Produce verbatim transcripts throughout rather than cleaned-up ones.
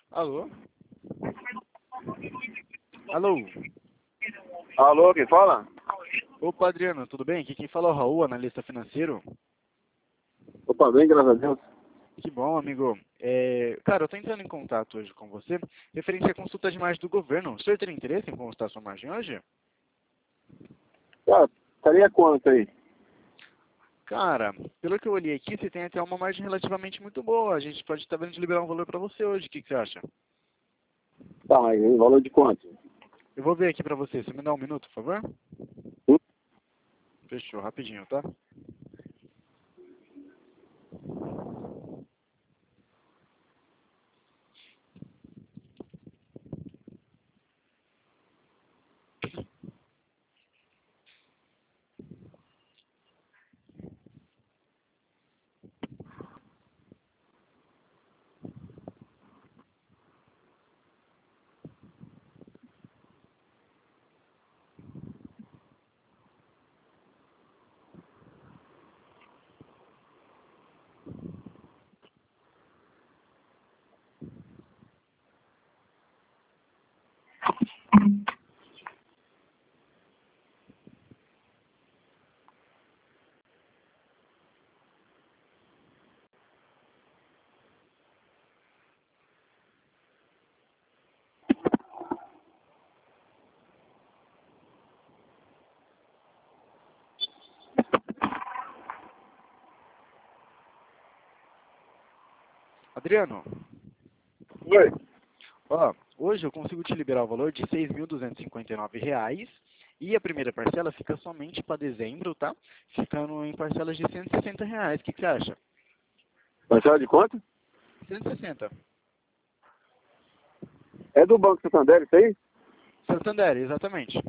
Alô? Alô? Alô, quem fala? Opa, Adriano, tudo bem? Aqui quem fala é o Raul, analista financeiro. Opa, bem, graças a Deus. Que bom, amigo. É, cara, eu tô entrando em contato hoje com você, referente à consulta de margem do governo. O senhor teria interesse em consultar sua margem hoje? Ah, estaria quanto aí? Cara, pelo que eu olhei aqui, você tem até uma margem relativamente muito boa. A gente pode estar vendo de liberar um valor para você hoje. O que, que você acha? Tá, mas em valor de quanto? Eu vou ver aqui para você. Você me dá um minuto, por favor? Hum? Fechou, rapidinho, tá? Adriano, Oi. ó, hoje eu consigo te liberar o valor de seis mil duzentos e cinquenta e nove reais e a primeira parcela fica somente para dezembro, tá? Ficando em parcelas de cento e sessenta reais. O que, que você acha? Parcela de quanto? cento e sessenta. É do Banco Santander, isso aí? Santander, exatamente.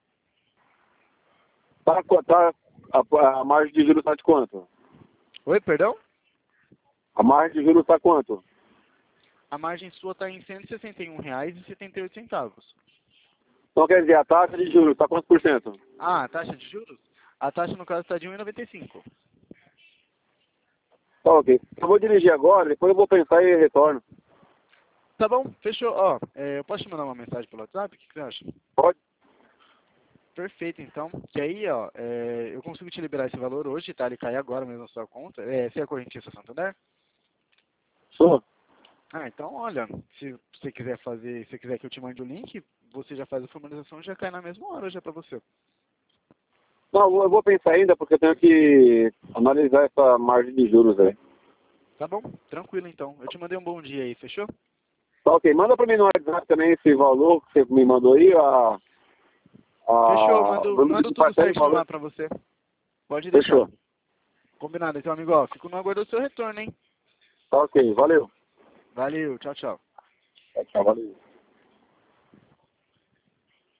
Tá, qu- tá, a, a margem de juros tá de quanto? Oi, perdão? A margem de juros tá quanto? A margem sua está em cento e sessenta e um reais e setenta e oito centavos. Então quer dizer, a taxa de juros tá quanto por cento? Ah, a taxa de juros? A taxa no caso está de um vírgula noventa e cinco. Tá, ok. Eu vou dirigir agora, depois eu vou pensar e retorno. Tá bom, fechou. Ó, é, eu posso te mandar uma mensagem pelo WhatsApp? O que, que você acha? Pode? Perfeito, então. Que aí, ó, é, eu consigo te liberar esse valor hoje, tá? Ele cai agora mesmo na sua conta. É, você é correntista Santander? Sou. Ah, então, olha, se você quiser fazer, se você quiser que eu te mande o link, você já faz a formalização e já cai na mesma hora já pra você. Não, eu vou pensar ainda, porque eu tenho que analisar essa margem de juros aí. Tá bom? Tranquilo, então. Eu te mandei um bom dia aí, fechou? Tá, ok. Manda pra mim no WhatsApp também esse valor que você me mandou aí, a... Fechou, eu a o mando, número mando de tudo parcela e certinho lá valor. pra você. Pode deixar. Fechou. Combinado, então, amigo. Ó, fico no aguardo do seu retorno, hein? Tá, ok. Valeu. Valeu, tchau, tchau. Tchau, tchau. Valeu.